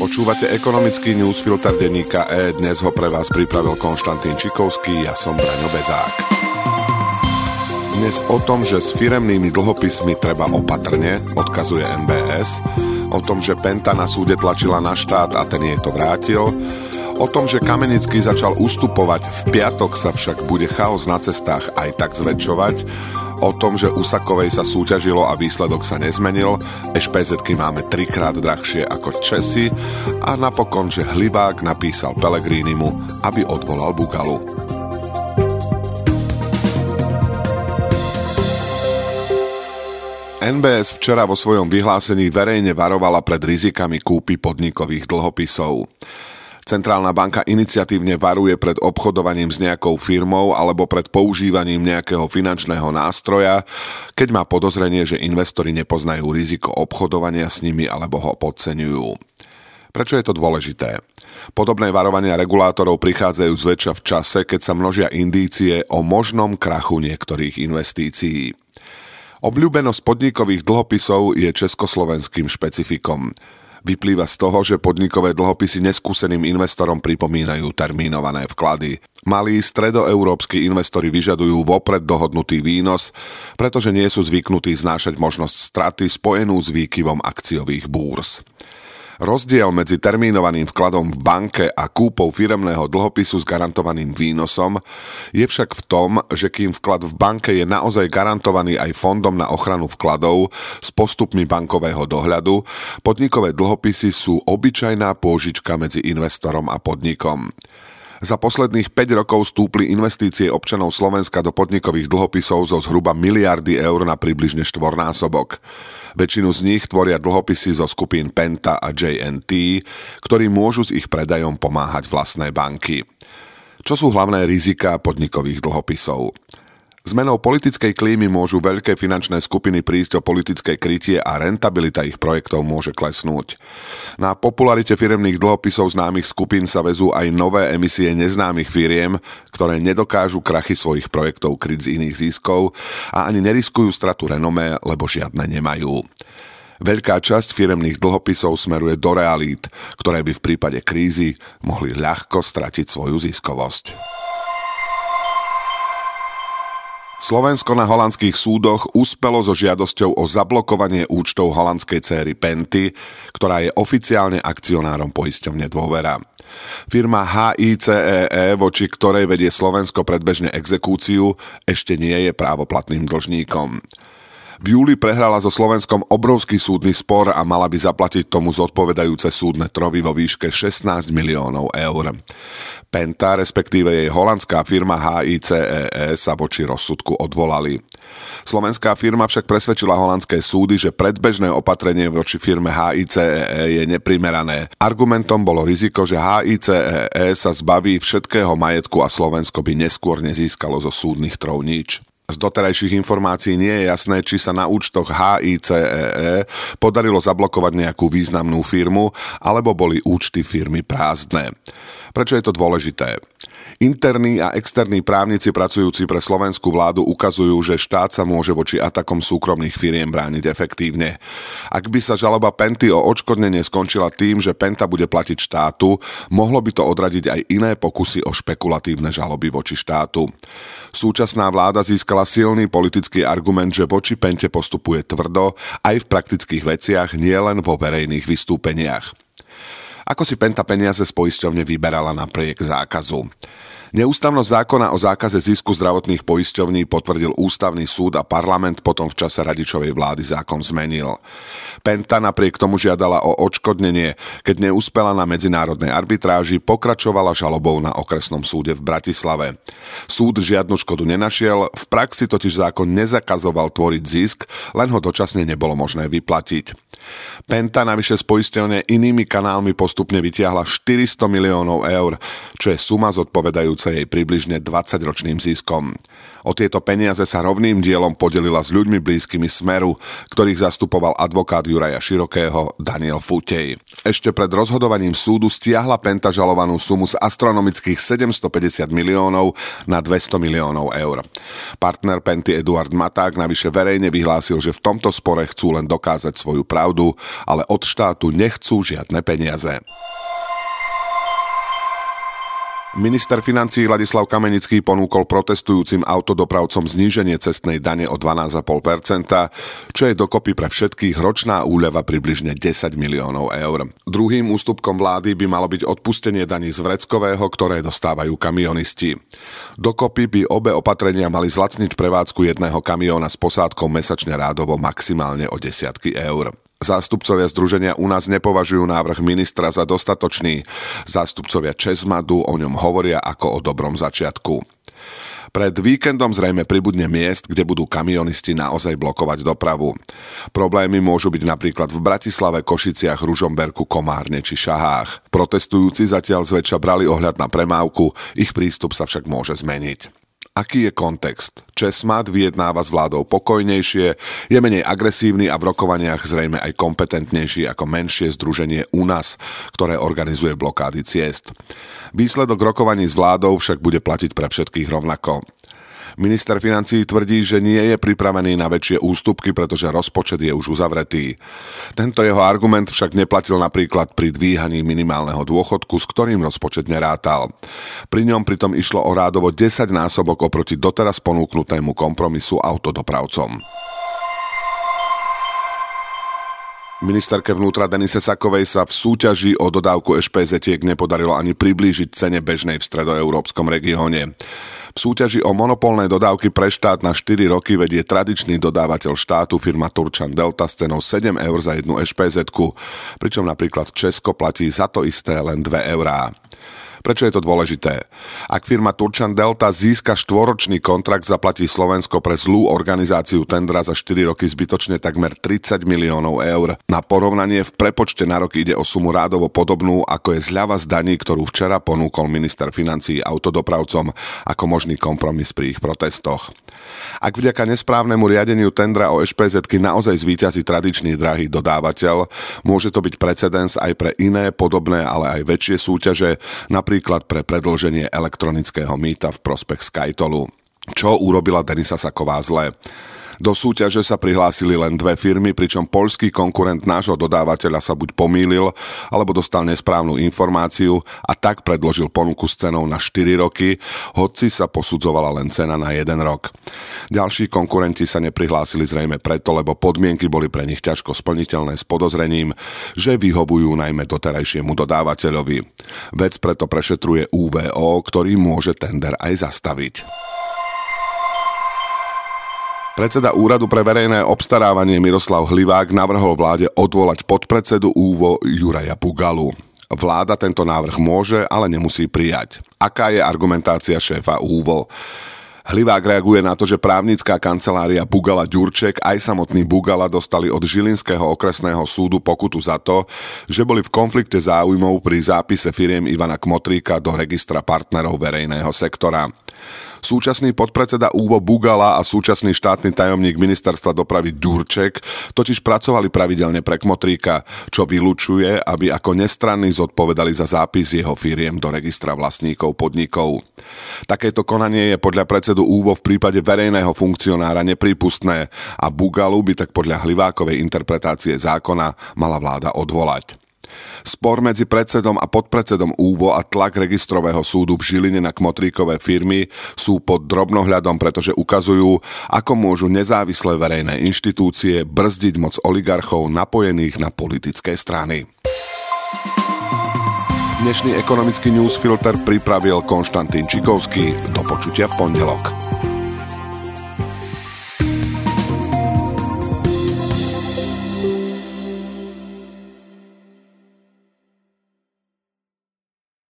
Počúvate ekonomický newsfilter denníka E, dnes ho pre vás pripravil Konštantín Čikovský, ja som Braňo Bezák. Dnes o tom, že s firemnými dlhopismi treba opatrne, odkazuje NBS, o tom, že Penta na súde tlačila na štát a ten jej to vrátil, o tom, že Kamenický začal ustupovať, v piatok sa však bude chaos na cestách aj tak zväčšovať, o tom, že u Sakovej sa súťažilo a výsledok sa nezmenil, ešpézetky máme 3-krát drahšie ako Česi a napokon, že Hlivák napísal Pellegrinimu, aby odvolal Bugalu. NBS včera vo svojom vyhlásení verejne varovala pred rizikami kúpy podnikových dlhopisov. Centrálna banka iniciatívne varuje pred obchodovaním s nejakou firmou alebo pred používaním nejakého finančného nástroja, keď má podozrenie, že investori nepoznajú riziko obchodovania s nimi alebo ho podceňujú. Prečo je to dôležité? Podobné varovania regulátorov prichádzajú zväčša v čase, keď sa množia indície o možnom krachu niektorých investícií. Obľúbenosť podnikových dlhopisov je československým špecifikom. Vyplýva z toho, že podnikové dlhopisy neskúseným investorom pripomínajú termínované vklady. Malí stredoeurópski investori vyžadujú vopred dohodnutý výnos, pretože nie sú zvyknutí znášať možnosť straty spojenú s výkyvom akciových búrs. Rozdiel medzi termínovaným vkladom v banke a kúpou firemného dlhopisu s garantovaným výnosom je však v tom, že kým vklad v banke je naozaj garantovaný aj fondom na ochranu vkladov s postupmi bankového dohľadu, podnikové dlhopisy sú obyčajná pôžička medzi investorom a podnikom. Za posledných 5 rokov stúpli investície občanov Slovenska do podnikových dlhopisov zo zhruba miliardy eur na približne 4-násobok. Väčšinu z nich tvoria dlhopisy zo skupín Penta a JNT, ktorí môžu s ich predajom pomáhať vlastné banky. Čo sú hlavné riziká podnikových dlhopisov? Zmenou politickej klímy môžu veľké finančné skupiny prísť o politické krytie a rentabilita ich projektov môže klesnúť. Na popularite firemných dlhopisov známych skupín sa vezú aj nové emisie neznámych firiem, ktoré nedokážu krachy svojich projektov kryť z iných ziskov a ani neriskujú stratu renomé, lebo žiadne nemajú. Veľká časť firemných dlhopisov smeruje do realít, ktoré by v prípade krízy mohli ľahko stratiť svoju ziskovosť. Slovensko na holandských súdoch uspelo so žiadosťou o zablokovanie účtov holandskej dcéry Penty, ktorá je oficiálne akcionárom poisťovne Dôvera. Firma HICEE, voči ktorej vedie Slovensko predbežne exekúciu, ešte nie je právoplatným dlžníkom. V júli prehrala so Slovenskom obrovský súdny spor a mala by zaplatiť tomu zodpovedajúce súdne trovy vo výške 16 miliónov eur. Penta, respektíve jej holandská firma HICEE, sa voči rozsudku odvolali. Slovenská firma však presvedčila holandské súdy, že predbežné opatrenie voči firme HICEE je neprimerané. Argumentom bolo riziko, že HICEE sa zbaví všetkého majetku a Slovensko by neskôr nezískalo zo súdnych trov nič. Z doterajších informácií nie je jasné, či sa na účtoch HICEE podarilo zablokovať nejakú významnú firmu, alebo boli účty firmy prázdne. Prečo je to dôležité? Interní a externí právnici pracujúci pre slovenskú vládu ukazujú, že štát sa môže voči atakom súkromných firiem brániť efektívne. Ak by sa žaloba Penty o odškodnenie skončila tým, že Penta bude platiť štátu, mohlo by to odradiť aj iné pokusy o špekulatívne žaloby voči štátu. Súčasná vláda získala silný politický argument, že voči Pente postupuje tvrdo aj v praktických veciach, nielen vo verejných vystúpeniach. Ako si Penta peniaze z poisťovne vyberala napriek zákazu? Neústavnosť zákona o zákaze zisku zdravotných poisťovní potvrdil ústavný súd a parlament potom v čase Radičovej vlády zákon zmenil. Penta napriek tomu žiadala o odškodnenie, keď neúspela na medzinárodnej arbitráži, pokračovala žalobou na okresnom súde v Bratislave. Súd žiadnu škodu nenašiel, v praxi totiž zákon nezakazoval tvoriť zisk, len ho dočasne nebolo možné vyplatiť. Penta navyše z poisťovne inými kanálmi postupne vytiahla 400 miliónov eur, čo je suma zodpovedajúca jej približne 20-ročným ziskom. O tieto peniaze sa rovným dielom podelila s ľuďmi blízkymi Smeru, ktorých zastupoval advokát Juraja Širokého Daniel Futej. Ešte pred rozhodovaním súdu stiahla Penta žalovanú sumu z astronomických 750 miliónov na 200 miliónov eur. Partner Penty Eduard Maták navyše verejne vyhlásil, že v tomto spore chcú len dokázať svoju pravdu, ale od štátu nechcú žiadne peniaze. Minister financií Ladislav Kamenický ponúkol protestujúcim autodopravcom zníženie cestnej dane o 12,5%, čo je dokopy pre všetkých ročná úľava približne 10 miliónov eur. Druhým ústupkom vlády by malo byť odpustenie daní z vreckového, ktoré dostávajú kamionisti. Dokopy by obe opatrenia mali zlacniť prevádzku jedného kamióna s posádkou mesačne rádovo maximálne o desiatky eur. Zástupcovia združenia U nás nepovažujú návrh ministra za dostatočný. Zástupcovia Česmadu o ňom hovoria ako o dobrom začiatku. Pred víkendom zrejme pribudne miest, kde budú kamionisti naozaj blokovať dopravu. Problémy môžu byť napríklad v Bratislave, Košiciach, Ružomberku, Komárne či Šahách. Protestujúci zatiaľ zväčša brali ohľad na premávku, ich prístup sa však môže zmeniť. Aký je kontext? Česmad vyjednáva s vládou pokojnejšie, je menej agresívny a v rokovaniach zrejme aj kompetentnejší ako menšie združenie U nás, ktoré organizuje blokády ciest. Výsledok rokovaní s vládou však bude platiť pre všetkých rovnako. Minister financií tvrdí, že nie je pripravený na väčšie ústupky, pretože rozpočet je už uzavretý. Tento jeho argument však neplatil napríklad pri dvíhaní minimálneho dôchodku, s ktorým rozpočet nerátal. Pri ňom pritom išlo o rádovo 10 násobok oproti doteraz ponúknutému kompromisu autodopravcom. Ministerke vnútra Denise Sakovej sa v súťaži o dodávku ešpézetiek nepodarilo ani priblížiť cene bežnej v stredoeurópskom regióne. V súťaži o monopolné dodávky pre štát na 4 roky vedie tradičný dodávateľ štátu firma Turčan Delta s cenou 7 eur za jednu ešpézetku, pričom napríklad Česko platí za to isté len 2 eurá. Prečo je to dôležité? Ak firma Turčan Delta získa 4-ročný kontrakt, zaplatí Slovensko pre zlú organizáciu tendra za 4 roky zbytočne takmer 30 miliónov eur. Na porovnanie v prepočte na rok ide o sumu rádovo podobnú, ako je zľava z daní, ktorú včera ponúkol minister financií autodopravcom ako možný kompromis pri ich protestoch. Ak vďaka nesprávnemu riadeniu tendra o ešpézetky naozaj zvíťazí tradičný drahý dodávateľ, môže to byť precedens aj pre iné podobné, ale aj väčšie súťaže, napríklad pre predĺženie elektronického mýta v prospech Skytolu. Čo urobila Denisa Saková zle? Do súťaže sa prihlásili len 2 firmy, pričom poľský konkurent nášho dodávateľa sa buď pomýlil, alebo dostal nesprávnu informáciu a tak predložil ponuku s cenou na 4 roky, hoci sa posudzovala len cena na 1 rok. Ďalší konkurenti sa neprihlásili zrejme preto, lebo podmienky boli pre nich ťažko splniteľné s podozrením, že vyhovujú najmä doterajšiemu dodávateľovi. Vec preto prešetruje UVO, ktorý môže tender aj zastaviť. Predseda Úradu pre verejné obstarávanie Miroslav Hlivák navrhol vláde odvolať podpredsedu ÚVO Juraja Bugalu. Vláda tento návrh môže, ale nemusí prijať. Aká je argumentácia šéfa ÚVO? Hlivák reaguje na to, že právnická kancelária Bugala Ďurček aj samotný Bugala dostali od Žilinského okresného súdu pokutu za to, že boli v konflikte záujmov pri zápise firiem Ivana Kmotríka do registra partnerov verejného sektora. Súčasný podpredseda ÚVO Bugala a súčasný štátny tajomník ministerstva dopravy Ďurček totiž pracovali pravidelne pre Kmotríka, čo vylučuje, aby ako nestranní zodpovedali za zápis jeho firiem do registra vlastníkov podnikov. Takéto konanie je podľa predsedu ÚVO v prípade verejného funkcionára neprípustné a Bugalu by tak podľa Hlivákovej interpretácie zákona mala vláda odvolať. Spor medzi predsedom a podpredsedom ÚVO a tlak registrového súdu v Žiline na Kmotríkové firmy sú pod drobnohľadom, pretože ukazujú, ako môžu nezávislé verejné inštitúcie brzdiť moc oligarchov napojených na politické strany. Dnešný ekonomický newsfilter pripravil Konštantín Čikovský. Do počutia v pondelok.